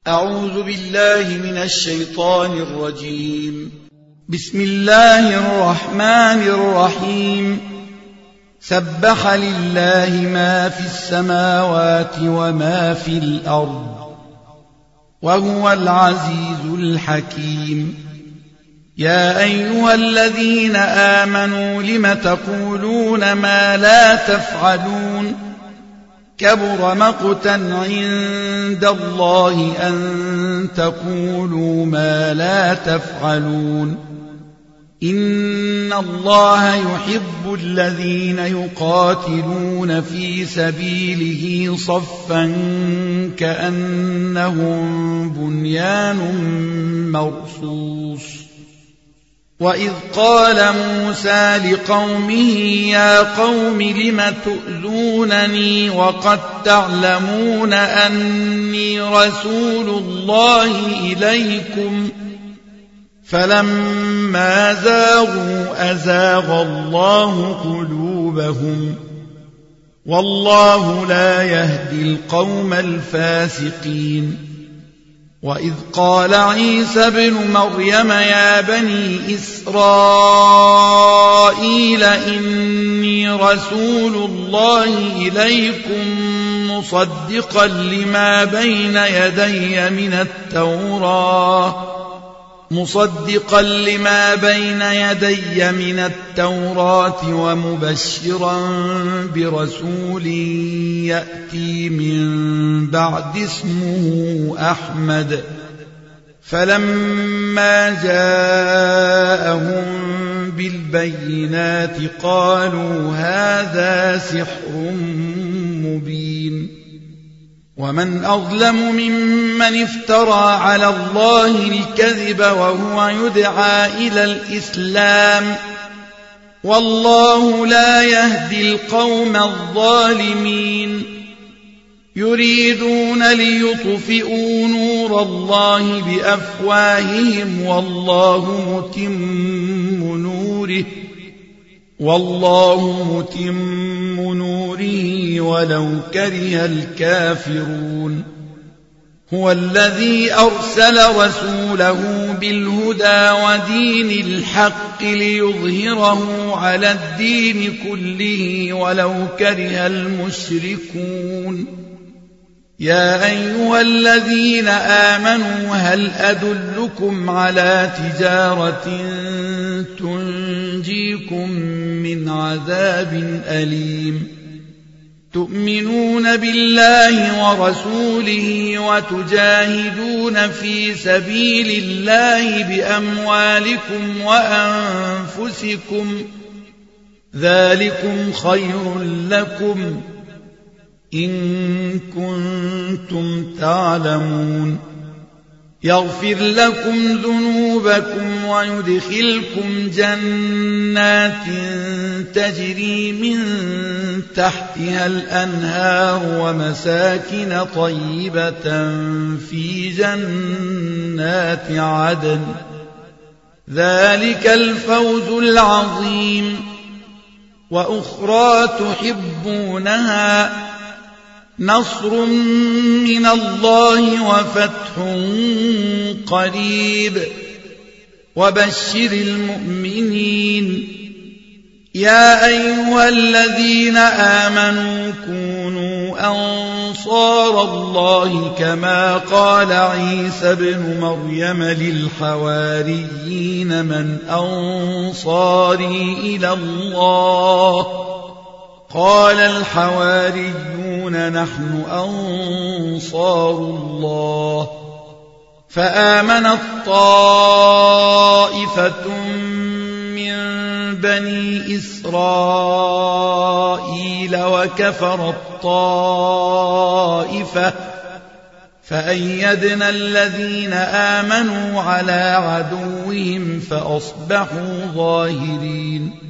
أعوذ بالله من الشيطان الرجيم. بسم الله الرحمن الرحيم. سبح لله ما في السماوات وما في الأرض وهو العزيز الحكيم. يا أيها الذين آمنوا لم تقولون ما لا تفعلون؟ كبر مقتا عند الله أن تقولوا ما لا تفعلون. إن الله يحب الذين يقاتلون في سبيله صفا كأنهم بنيان مرصوص. وإذ قال موسى لقومه يا قوم لم تؤذونني وقد تعلمون أني رسول الله إليكم فلما زاغوا أزاغ الله قلوبهم والله لا يهدي القوم الفاسقين. وإذ قال عيسى ابن مريم يا بني إسرائيل إني رسول الله إليكم مصدقا لما بين يدي من التوراة ومبشرا برسول يأتي من بعد اسمه أحمد. فلما جاءهم بالبينات قالوا هذا سحر مبين. ومن أظلم ممن افترى على الله الكذب وهو يدعى إلى الإسلام والله لا يهدي القوم الظالمين. يريدون ليطفئوا نور الله بأفواههم والله متم نوره ولو كره الكافرون. هو الذي أرسل رسوله بالهدى ودين الحق ليظهره على الدين كله ولو كره المشركون. يا أيها الذين آمنوا هل أدلكم على تجارة تنجيكم من عذاب أليم؟ تؤمنون بالله ورسوله وتجاهدون في سبيل الله بأموالكم وأنفسكم ذلكم خير لكم إن كنتم تعلمون. يغفر لكم ذنوبكم ويدخلكم جنات تجري من تحتها الأنهار ومساكن طيبة في جنات عدن ذلك الفوز العظيم. وأخرى تحبونها نصر من الله وفتح قريب وبشر المؤمنين. يا أيها الذين آمنوا كونوا أنصار الله كما قال عيسى ابن مريم للحواريين من أنصاري إلى الله؟ قال الحواريون نحن أنصار الله. فآمنت طائفة من بني إسرائيل وكفرت طائفة فأيدنا الذين آمنوا على عدوهم فأصبحوا ظاهرين.